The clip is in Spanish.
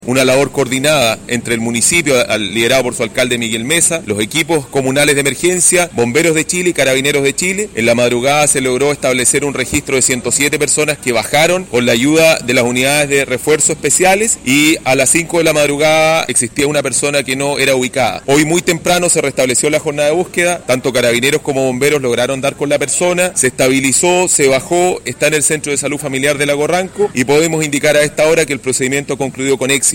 Una labor coordinada entre el municipio, liderado por su alcalde Miguel Mesa, los equipos comunales de emergencia, bomberos de Chile y carabineros de Chile. En la madrugada se logró establecer un registro de 107 personas que bajaron con la ayuda de las unidades de refuerzo especiales, y a las 5 de la madrugada existía una persona que no era ubicada. Hoy muy temprano se restableció la jornada de búsqueda, tanto carabineros como bomberos lograron dar con la persona, se estabilizó, se bajó, está en el Centro de Salud Familiar de Lago Ranco, y podemos indicar a esta hora que el procedimiento concluyó con éxito.